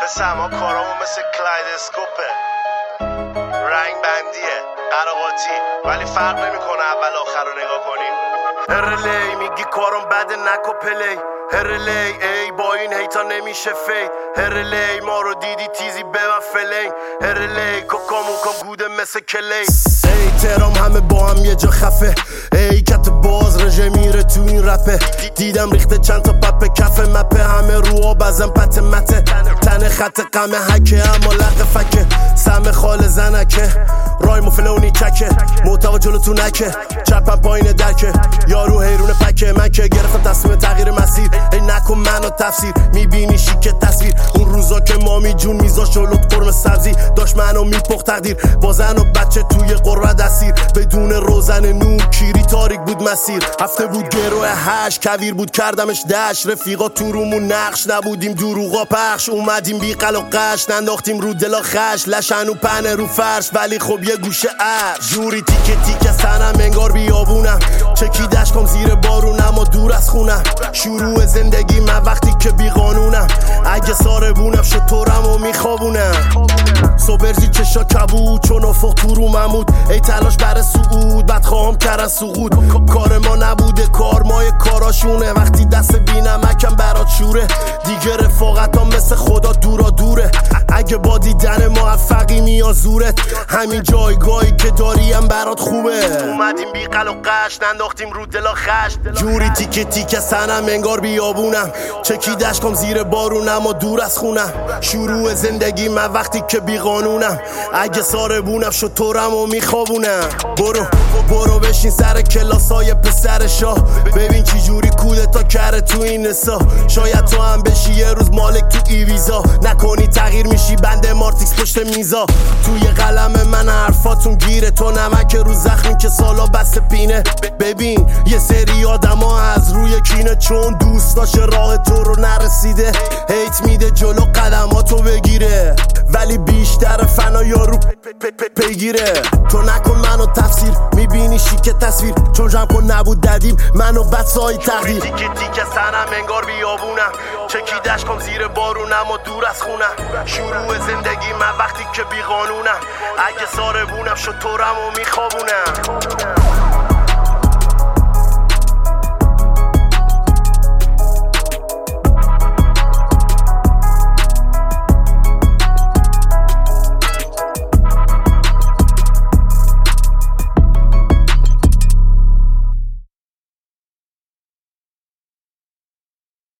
پسر ما کارامون مثل کلایدسکوپه، رنگ بندیه قراقاتی، ولی فرق نمیکنه اول آخر رو نگاه کنیم. هرلی میگی کارم بده نکو پلی، هرلی ای با این هیتا نمیشه فی، هرلی ما رو دیدی تیزی به من فلین، هرلی کوکامون کن گوده مثل کلی. ای ترام همه با هم یه جا خفه، ای کت باز رژه میره تو این رپه، دیدم ریخته چند تا پپ کف مپه، همه روها بزن پت مته، تن خط قمه حکه اما لقه فکه، سم خال زنکه رای مفلونی چکه، محتوا جلو تو نکه، چپم پایین درکه، یارو حیرون پکه، من که گرفتم تصمیم تغییر مسیر، ای نکن منو تفسیر، میبینی شیک تصویر، اون روزا که مامی جون میذاش جلوت قرمه سبزی، داشت منو میپخت تقدیر، با زن و بچه توی قربت اسیر، بدون روزن نور کیری تاریک بود مسیر، هفته بود گروه 8 کویر بود کردمش دش، رفیقا تو رومون نقش نبودیم دروغا پخش، اومدیم بی قل و قش ننداختیم رو دلا خش، لشن و پنه رو فرش ولی خب یه گوشه عرش، جوری تیکه تیکه سنم انگار بیابونم، چکیدش کم زیر بارونم و دور از خونم، شروع زندگی من وقتی که بی قانونم، اگه ساربونم شطورم و میخوابونم، صبرزی چشا کبود چون افق تو رو ممود، ای تلاش برای صعود بعد خواهم کردن سقوط، کار ما نبوده کار مای کاراشونه، وقتی دست بینمکم برات شوره، دیگه رفاقتام مثل خدا دورا دوره، اگه با دیدن موفقی میاد زورت، همین جایگاهی که داریم برات خوبه، اومدیم بی قل و قش ننداختیم رو دلا خش، جوری تیکه تیکه سنم انگار بیابونم، چکیدش کم زیر بارونم و دور از خونم، شروع زندگی من وقتی که بی قانونم، اگه ساربونم شطورم و میخوابونم، برو بشین سر کلاسای پسر شاه، ببین چی جوری کودتا کره تو این نسا، شاید تو هم بشی یه روز مالک تو ایویزا، نکنی تغییر میشی بند مارتیکس پشت میزا، توی قلم من حرفاتون گیره، تو نمک رو زخمی که سالا بس پینه، ببین یه سری آدم ها از روی کینه، چون دوست داشته راه تو رو نرسیده، هیت میده جلو قدماتو بگیره، ولی بیشتر فنا یارو پیگیره، تو نکن منو تفسیر، میبینی شیک تصویر، چون جمع کن نبود ددیم منو بد سای تقدیر، تیکه تیکه سنم انگار بیابونم، چکیدش کم زیر بارونم و دور از خونم، شروع زندگی من وقتی که بی قانونم، اگه ساربونم شطورم و میخوابونم.